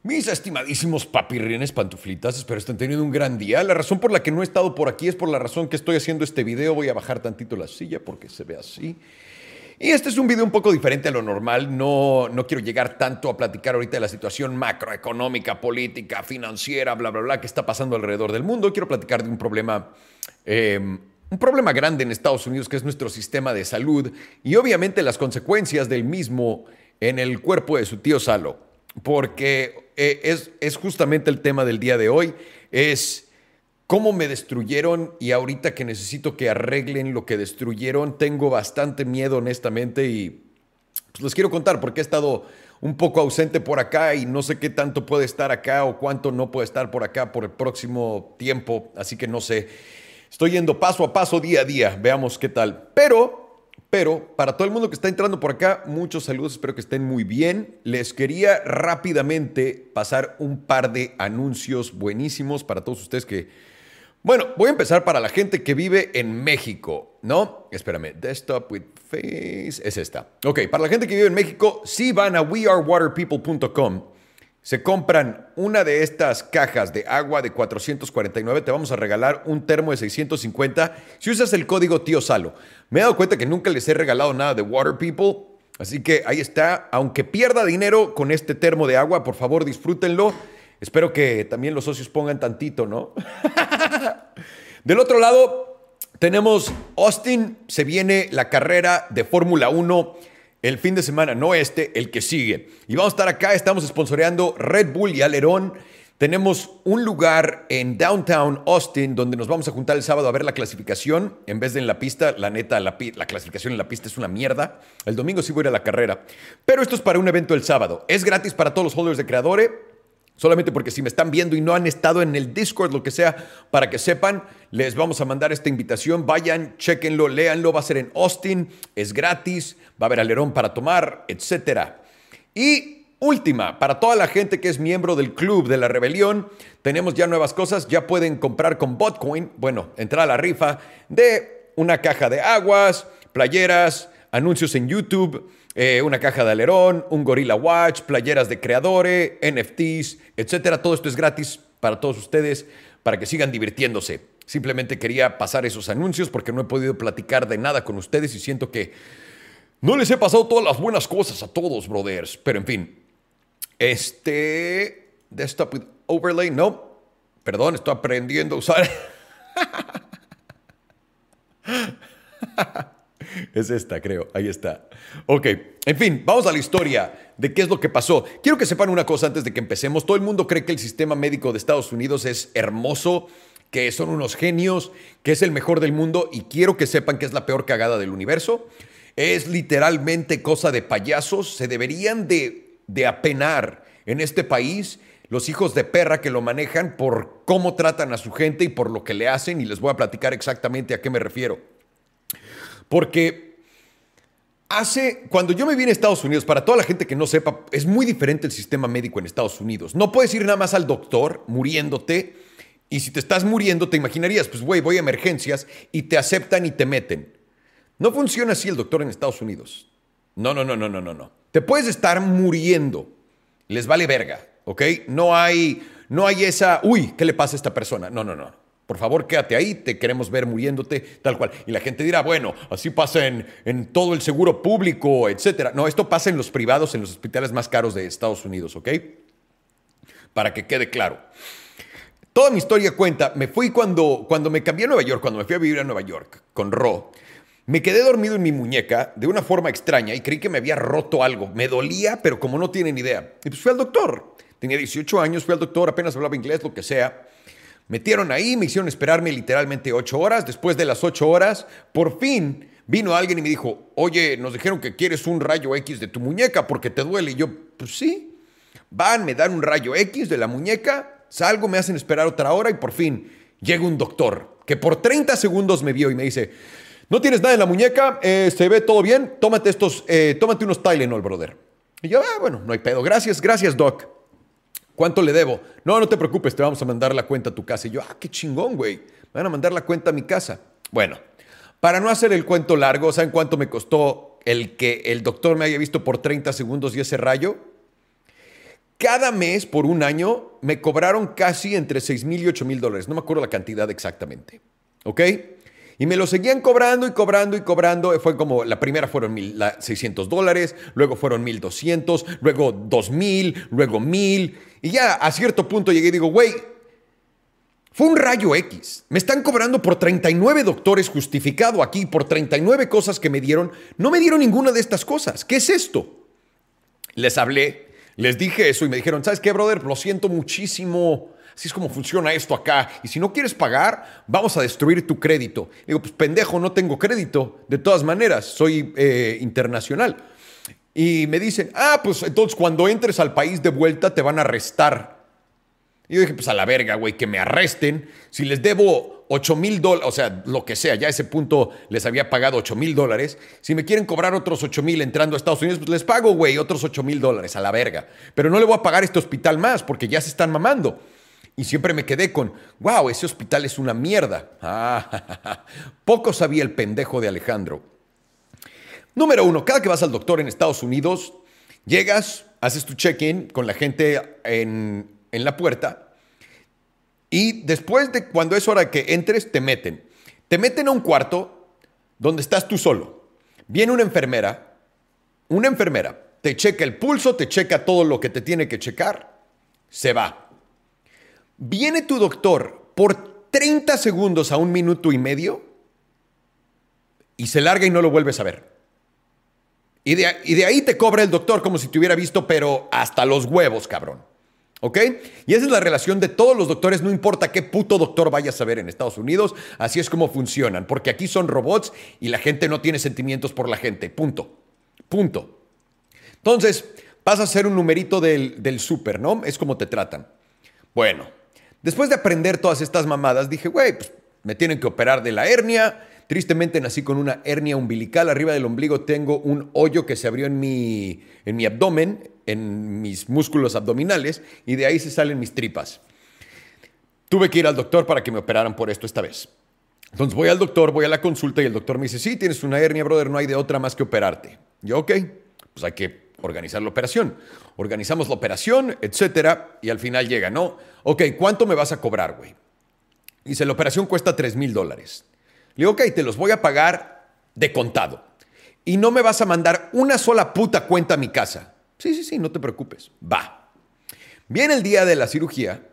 Mis estimadísimos papirrines pantuflitas, espero estén teniendo un gran día. La razón por la que no he estado por aquí es por la razón que estoy haciendo este video. Voy a bajar tantito la silla porque se ve así. Y este es un video un poco diferente a lo normal. No quiero llegar tanto a platicar ahorita de la situación macroeconómica, política, financiera, bla, bla, bla, que está pasando alrededor del mundo. Quiero platicar de un problema grande en Estados Unidos, que es nuestro sistema de salud y obviamente las consecuencias del mismo en el cuerpo de su tío Salo. Porque es justamente el tema del día de hoy, es cómo me destruyeron y ahorita que necesito que arreglen lo que destruyeron, tengo bastante miedo honestamente y pues, les quiero contar porque he estado un poco ausente por acá y no sé qué tanto puede estar acá o cuánto no puede estar por acá por el próximo tiempo, así que no sé, estoy yendo paso a paso, día a día, veamos qué tal, pero para todo el mundo que está entrando por acá, muchos saludos, espero que estén muy bien. Les quería rápidamente pasar un par de anuncios buenísimos para todos ustedes que... Bueno, voy a empezar para la gente que vive en México, ¿no? Espérame, Desktop with Face, es esta. Ok, para la gente que vive en México, si van a wearewaterpeople.com, se compran una de estas cajas de agua de 449, te vamos a regalar un termo de 650 si usas el código Tío Salo. Me he dado cuenta que nunca les he regalado nada de Water People, así que ahí está. Aunque pierda dinero con este termo de agua, por favor disfrútenlo. Espero que también los socios pongan tantito, ¿no? Del otro lado, tenemos Austin, se viene la carrera de Fórmula 1 el fin de semana, no el que sigue. Y vamos a estar acá, estamos sponsoreando Red Bull y Alerón. Tenemos un lugar en Downtown Austin donde nos vamos a juntar el sábado a ver la clasificación en vez de en la pista. La neta, la clasificación en la pista es una mierda. El domingo sí voy a ir a la carrera. Pero esto es para un evento el sábado. Es gratis para todos los holders de Creadore. Solamente porque si me están viendo y no han estado en el Discord, lo que sea, para que sepan, les vamos a mandar esta invitación. Vayan, chéquenlo, léanlo. Va a ser en Austin, es gratis, va a haber alerón para tomar, etc. Y última, para toda la gente que es miembro del Club de la Rebelión, tenemos ya nuevas cosas. Ya pueden comprar con Botcoin, bueno, entrar a la rifa de una caja de aguas, playeras, anuncios en YouTube, una caja de alerón, un Gorilla Watch, playeras de Creadore, NFTs, etcétera. Todo esto es gratis para todos ustedes, para que sigan divirtiéndose. Simplemente quería pasar esos anuncios porque no he podido platicar de nada con ustedes y siento que no les he pasado todas las buenas cosas a todos, brothers. Pero en fin, Desktop with Overlay, no. Perdón, estoy aprendiendo a usar... Es esta, creo. Ahí está. Ok. En fin, vamos a la historia de qué es lo que pasó. Quiero que sepan una cosa antes de que empecemos. Todo el mundo cree que el sistema médico de Estados Unidos es hermoso, que son unos genios, que es el mejor del mundo y quiero que sepan que es la peor cagada del universo. Es literalmente cosa de payasos. Se deberían de apenar en este país los hijos de perra que lo manejan por cómo tratan a su gente y por lo que le hacen y les voy a platicar exactamente a qué me refiero. Porque cuando yo me vine a Estados Unidos, para toda la gente que no sepa, es muy diferente el sistema médico en Estados Unidos. No puedes ir nada más al doctor muriéndote y si te estás muriendo te imaginarías, pues güey, voy a emergencias y te aceptan y te meten. No funciona así el doctor en Estados Unidos. No. Te puedes estar muriendo. Les vale verga, ¿ok? No hay esa, uy, ¿qué le pasa a esta persona? No. Por favor, quédate ahí, te queremos ver muriéndote, tal cual. Y la gente dirá, bueno, así pasa en todo el seguro público, etcétera. No, esto pasa en los privados, en los hospitales más caros de Estados Unidos, ¿ok? Para que quede claro. Toda mi historia cuenta, me fui cuando me cambié a Nueva York, cuando me fui a vivir a Nueva York con Ro. Me quedé dormido en mi muñeca de una forma extraña y creí que me había roto algo. Me dolía, pero como no tienen idea. Y pues fui al doctor. Tenía 18 años, fui al doctor, apenas hablaba inglés, lo que sea. Metieron ahí, me hicieron esperarme literalmente 8 horas. Después de las 8 horas, por fin vino alguien y me dijo, oye, nos dijeron que quieres un rayo X de tu muñeca porque te duele. Y yo, pues sí. Van, me dan un rayo X de la muñeca, salgo, me hacen esperar otra hora y por fin llega un doctor que por 30 segundos me vio y me dice, no tienes nada en la muñeca, se ve todo bien, tómate unos Tylenol, brother. Y yo, bueno, no hay pedo. Gracias, doc. ¿Cuánto le debo? No te preocupes, te vamos a mandar la cuenta a tu casa. Y yo, qué chingón, güey. Me van a mandar la cuenta a mi casa. Bueno, para no hacer el cuento largo, ¿saben cuánto me costó el que el doctor me haya visto por 30 segundos y ese rayo? Cada mes por un año me cobraron casi entre $6,000 y $8,000. No me acuerdo la cantidad exactamente. ¿Ok? Y me lo seguían cobrando y cobrando y cobrando. Fue como, la primera fueron $600, luego fueron 1,200, luego 2,000, luego 1,000. Y ya a cierto punto llegué y digo, güey, fue un rayo X. Me están cobrando por 39 doctores justificado aquí, por 39 cosas que me dieron. No me dieron ninguna de estas cosas. ¿Qué es esto? Les hablé, les dije eso y me dijeron, ¿sabes qué, brother? Lo siento muchísimo. Así es como funciona esto acá. Y si no quieres pagar, vamos a destruir tu crédito. Digo, pues pendejo, no tengo crédito. De todas maneras, soy internacional. Y me dicen, pues entonces cuando entres al país de vuelta te van a arrestar. Y yo dije, pues a la verga, güey, que me arresten. Si les debo $8,000, o sea, lo que sea, ya a ese punto les había pagado $8,000. Si me quieren cobrar otros 8,000 entrando a Estados Unidos, pues les pago, güey, otros $8,000 a la verga. Pero no le voy a pagar este hospital más porque ya se están mamando. Y siempre me quedé con, wow, ese hospital es una mierda. Poco sabía el pendejo de Alejandro. Número 1, cada que vas al doctor en Estados Unidos, llegas, haces tu check-in con la gente en la puerta y después de cuando es hora que entres, te meten. Te meten a un cuarto donde estás tú solo. Viene una enfermera, te checa el pulso, te checa todo lo que te tiene que checar, se va. Viene tu doctor por 30 segundos a 1 minuto y medio y se larga y no lo vuelves a ver. Y de ahí te cobra el doctor como si te hubiera visto, pero hasta los huevos, cabrón. ¿Ok? Y esa es la relación de todos los doctores, no importa qué puto doctor vayas a ver en Estados Unidos, así es como funcionan, porque aquí son robots y la gente no tiene sentimientos por la gente, punto. Entonces, vas a ser un numerito del súper, ¿no? Es como te tratan. Bueno, después de aprender todas estas mamadas, dije, güey, pues me tienen que operar de la hernia. Tristemente nací con una hernia umbilical. Arriba del ombligo tengo un hoyo que se abrió en mi abdomen, en mis músculos abdominales, y de ahí se salen mis tripas. Tuve que ir al doctor para que me operaran por esto esta vez. Entonces voy al doctor, voy a la consulta y el doctor me dice, sí, tienes una hernia, brother, no hay de otra más que operarte. Yo, ok, pues hay que organizar la operación. Organizamos la operación, etcétera, y al final llega, ¿no? Ok, ¿cuánto me vas a cobrar, güey? Dice, la operación cuesta $3,000. Le digo, ok, te los voy a pagar de contado. Y no me vas a mandar una sola puta cuenta a mi casa. Sí, no te preocupes. Va. Viene el día de la cirugía,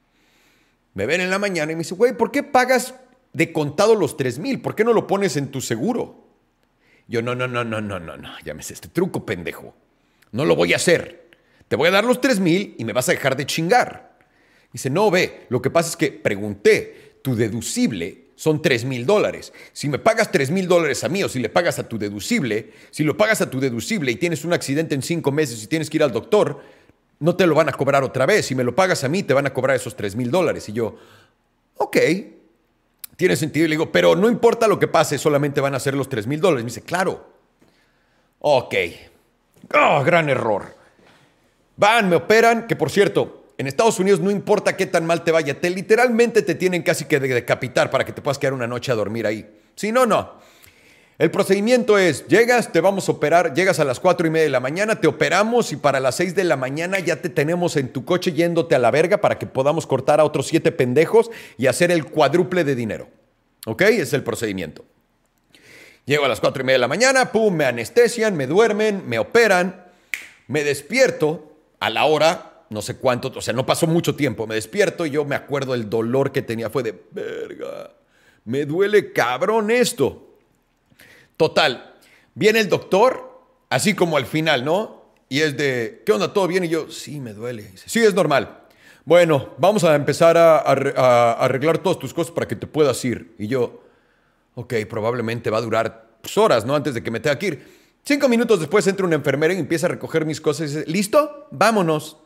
me ven en la mañana y me dice, güey, ¿por qué pagas de contado los 3,000? ¿Por qué no lo pones en tu seguro? Yo, no, ya me sé este truco, pendejo. No lo voy a hacer. Te voy a dar los 3,000 y me vas a dejar de chingar. Dice, no, ve, lo que pasa es que pregunté, tu deducible son $3,000. Si me pagas $3,000 a mí o si le pagas a tu deducible, si lo pagas a tu deducible y tienes un accidente en 5 meses y tienes que ir al doctor, no te lo van a cobrar otra vez. Si me lo pagas a mí, te van a cobrar esos $3,000. Y yo, ok, tiene sentido. Y le digo, pero no importa lo que pase, solamente van a ser los $3,000. Me dice, claro. Ok. Oh, gran error. Van, me operan, que por cierto, en Estados Unidos no importa qué tan mal te vaya, literalmente te tienen casi que decapitar para que te puedas quedar una noche a dormir ahí. Si no, no. El procedimiento es, llegas, te vamos a operar, llegas a las 4:30 de la mañana, te operamos y para las 6 de la mañana ya te tenemos en tu coche yéndote a la verga para que podamos cortar a otros 7 pendejos y hacer el cuádruple de dinero. ¿Ok? Es el procedimiento. Llego a las 4:30 de la mañana, pum, me anestesian, me duermen, me operan, me despierto a la hora, no sé cuánto, o sea, no pasó mucho tiempo, me despierto y yo me acuerdo el dolor que tenía, fue de, verga, me duele cabrón esto. Total, viene el doctor, así como al final, ¿no? Y es de, ¿qué onda? ¿Todo bien? Y yo, sí, me duele. Dice, sí, es normal. Bueno, vamos a empezar a arreglar todas tus cosas para que te puedas ir. Y yo, ok, probablemente va a durar horas, ¿no? Antes de que me tenga que ir. 5 minutos después entra una enfermera y empieza a recoger mis cosas y dice, ¿listo? Vámonos.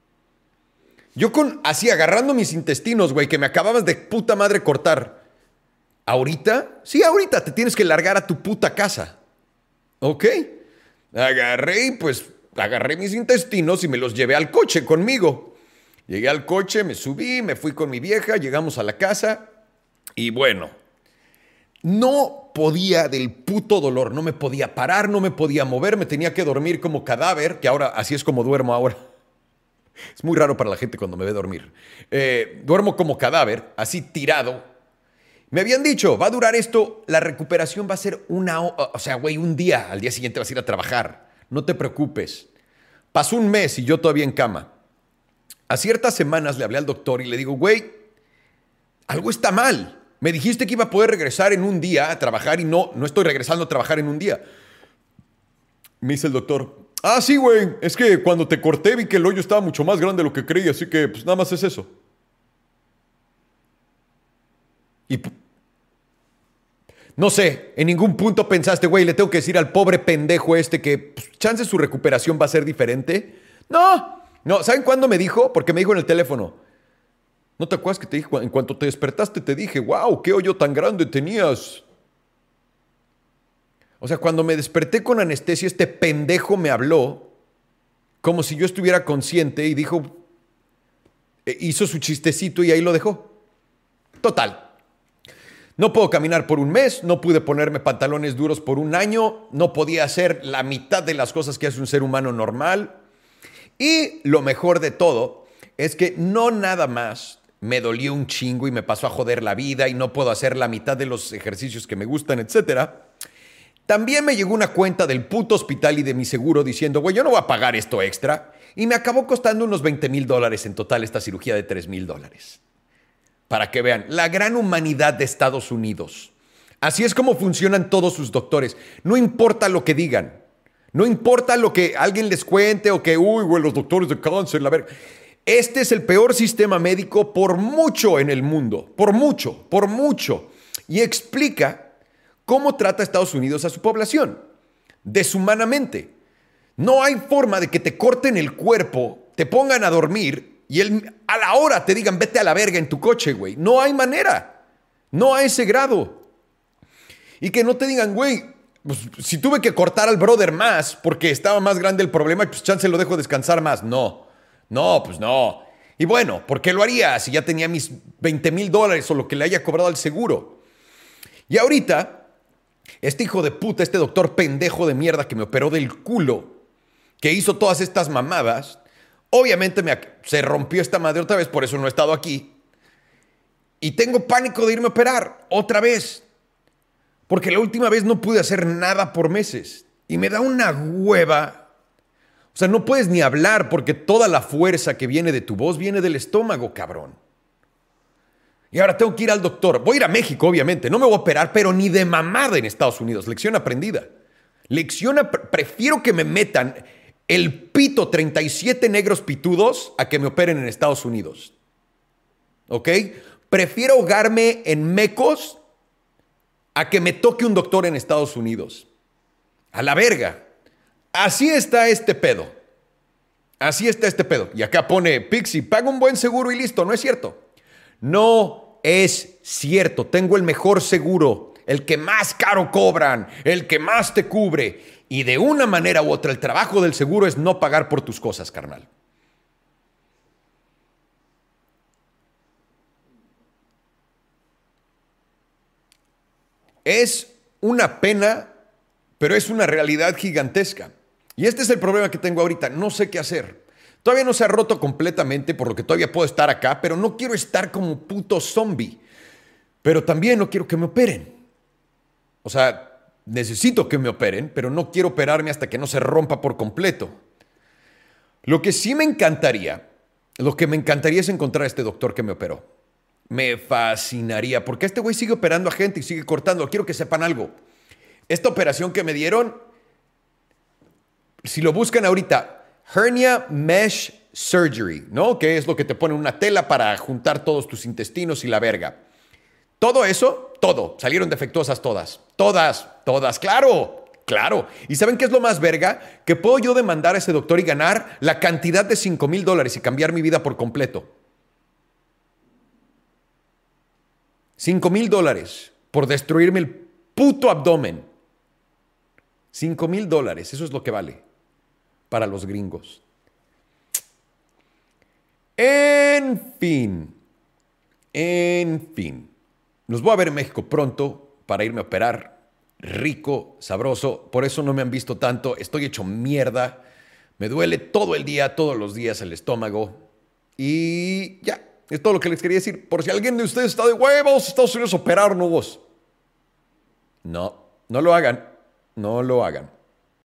Yo así agarrando mis intestinos, güey, que me acababas de puta madre cortar. ¿Ahorita? Sí, ahorita te tienes que largar a tu puta casa. ¿Ok? Agarré mis intestinos y me los llevé al coche conmigo. Llegué al coche, me subí, me fui con mi vieja, llegamos a la casa y bueno, no podía del puto dolor, no me podía parar, no me podía mover, me tenía que dormir como cadáver, que ahora así es como duermo ahora. Es muy raro para la gente cuando me ve dormir. Duermo como cadáver, así tirado. Me habían dicho, va a durar esto, la recuperación va a ser o sea, güey, un día, al día siguiente vas a ir a trabajar. No te preocupes. Pasó un mes y yo todavía en cama. A ciertas semanas le hablé al doctor y le digo, güey, algo está mal. Me dijiste que iba a poder regresar en un día a trabajar y no estoy regresando a trabajar en un día. Me dice el doctor, ah, sí, güey, es que cuando te corté vi que el hoyo estaba mucho más grande de lo que creí, así que pues nada más es eso. Y no sé, en ningún punto pensaste, güey, le tengo que decir al pobre pendejo este que pues, chance su recuperación va a ser diferente. No, ¿saben cuándo me dijo? Porque me dijo en el teléfono. ¿No te acuerdas que te dije, en cuanto te despertaste te dije, wow, qué hoyo tan grande tenías? O sea, cuando me desperté con anestesia, este pendejo me habló como si yo estuviera consciente y dijo, hizo su chistecito y ahí lo dejó. Total. No puedo caminar por un mes, no pude ponerme pantalones duros por un año, no podía hacer la mitad de las cosas que hace un ser humano normal. Y lo mejor de todo es que no nada más me dolió un chingo y me pasó a joder la vida y no puedo hacer la mitad de los ejercicios que me gustan, etcétera. También me llegó una cuenta del puto hospital y de mi seguro diciendo, güey, yo no voy a pagar esto extra. Y me acabó costando unos $20,000 en total esta cirugía de $3,000. Para que vean, la gran humanidad de Estados Unidos. Así es como funcionan todos sus doctores. No importa lo que digan. No importa lo que alguien les cuente o que, uy, güey, los doctores de cáncer, la verga. Este es el peor sistema médico por mucho en el mundo. Por mucho, por mucho. Y explica cómo trata Estados Unidos a su población. Deshumanamente. No hay forma de que te corten el cuerpo, te pongan a dormir y a la hora te digan, vete a la verga en tu coche, güey. No hay manera. No a ese grado. Y que no te digan, güey, pues, si tuve que cortar al brother más porque estaba más grande el problema, pues chance lo dejo descansar más. No, pues no. Y bueno, ¿por qué lo haría si ya tenía mis $20,000 o lo que le haya cobrado al seguro? Y ahorita, este hijo de puta, este doctor pendejo de mierda que me operó del culo, que hizo todas estas mamadas, obviamente se rompió esta madre otra vez, por eso no he estado aquí. Y tengo pánico de irme a operar otra vez. Porque la última vez no pude hacer nada por meses. Y me da una hueva. O sea, no puedes ni hablar porque toda la fuerza que viene de tu voz viene del estómago, cabrón. Y ahora tengo que ir al doctor. Voy a ir a México, obviamente. No me voy a operar, pero ni de mamada en Estados Unidos. Lección aprendida. Prefiero que me metan el pito 37 negros pitudos a que me operen en Estados Unidos. ¿Ok? Prefiero ahogarme en mecos a que me toque un doctor en Estados Unidos. A la verga. Así está este pedo. Así está este pedo. Y acá pone Pixie, paga un buen seguro y listo. No es cierto. No es cierto. Tengo el mejor seguro, el que más caro cobran, el que más te cubre. Y de una manera u otra, el trabajo del seguro es no pagar por tus cosas, carnal. Es una pena, pero es una realidad gigantesca. Y este es el problema que tengo ahorita. No sé qué hacer. Todavía no se ha roto completamente, por lo que todavía puedo estar acá, pero no quiero estar como puto zombie. Pero también no quiero que me operen. O sea, necesito que me operen, pero no quiero operarme hasta que no se rompa por completo. Lo que sí me encantaría, es encontrar a este doctor que me operó. Me fascinaría, porque este güey sigue operando a gente y sigue cortando. Quiero que sepan algo. Esta operación que me dieron, si lo buscan ahorita, hernia mesh surgery, ¿no? Que es lo que te pone una tela para juntar todos tus intestinos y la verga. Todo eso, salieron defectuosas todas. Todas, claro. ¿Y saben qué es lo más verga? Que puedo yo demandar a ese doctor y ganar la cantidad de $5,000 y cambiar mi vida por completo. $5,000 por destruirme el puto abdomen. $5,000, eso es lo que vale para los gringos. En fin. Los voy a ver en México pronto para irme a operar. Rico, sabroso. Por eso no me han visto tanto. Estoy hecho mierda. Me duele todo el día, todos los días el estómago. Y ya, es todo lo que les quería decir. Por si alguien de ustedes está de huevos a Estados Unidos a operarnos. No, no lo hagan. No lo hagan.